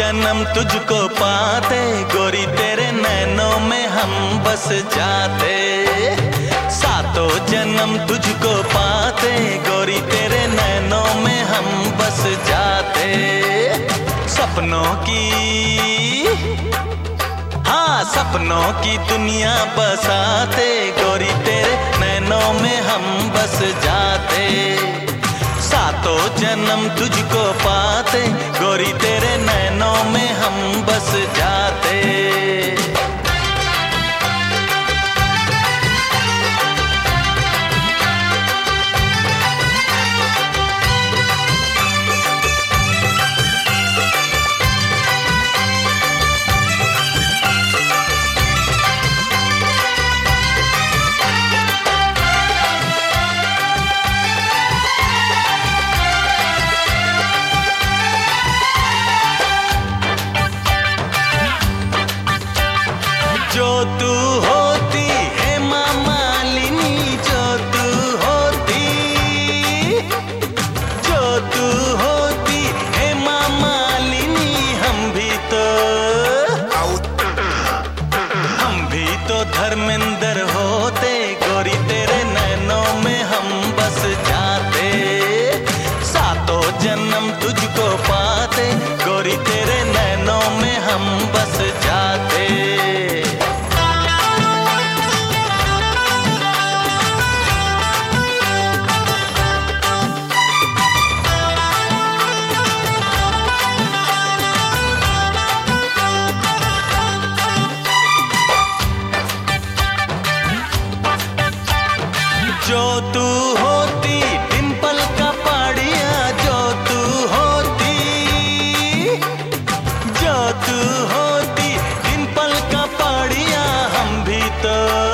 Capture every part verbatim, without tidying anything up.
जन्म तुझको पाते, गोरी तेरे नैनों में हम बस जाते। सातों जन्म तुझको पाते, गोरी तेरे नैनों में हम बस जाते। सपनों की, हाँ सपनों की दुनिया बसाते, गोरी तेरे नैनों में हम बस जाते। सातों जन्म तुझको पाते, गोरी तेरे नैनों में हम बस जाते। जो तू होती है माँ मालिनी, जो तू होती, जो तू होती है माँ मालिनी, हम भी तो, हम भी तो धर्मेंद्र होते, गोरी तेरे नैनों में हम बस जाते। सातों जन्म तुझको पाते, गोरी तेरे नैनों में हम बस जाते। जो तू होती डिंपल का पाड़िया, जो तू होती, जो तू होती डिंपल का पाड़िया, हम भी तो,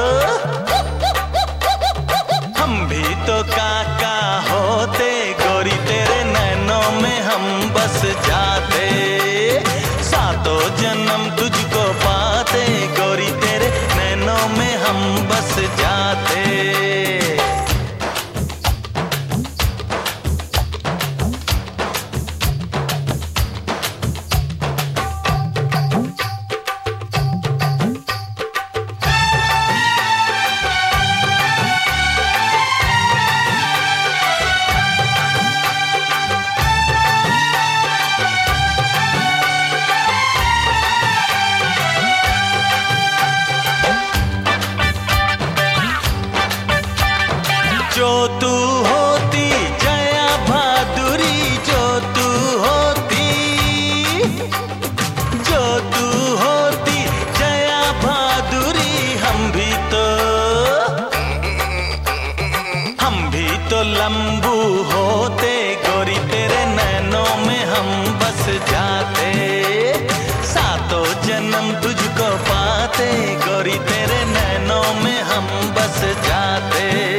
हम भी तो काका होते, गोरी तेरे नैनों में हम बस जाते। सातों जन्म तुझको पाते, गोरी तेरे नैनों में हम बस जाते। जो तू होती जया भादुरी, जो तू होती, जो तू होती जया भादुरी, हम भी तो, हम भी तो लंबू होते, गोरी तेरे नैनों में हम बस जाते। सातों जन्म तुझको पाते, गोरी तेरे नैनों में हम बस जाते।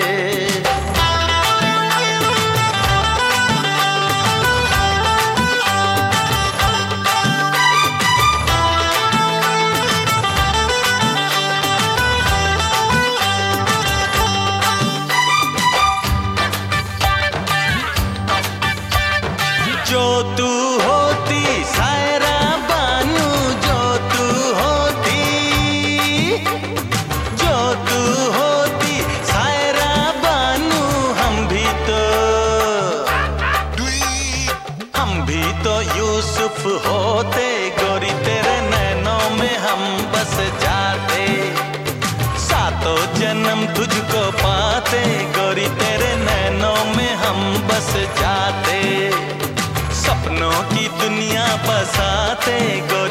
जो तू होती सायरा बानू, जो तू होती, जो तू होती सायरा बानू, हम भी तो, हम भी तो यूसुफ होते, गोरी तेरे नैनों में हम बस जाते। सातों जन्म तुझको पाते, गोरी तेरे नैनों में हम बस जाते। सपनों की दुनिया बसाते,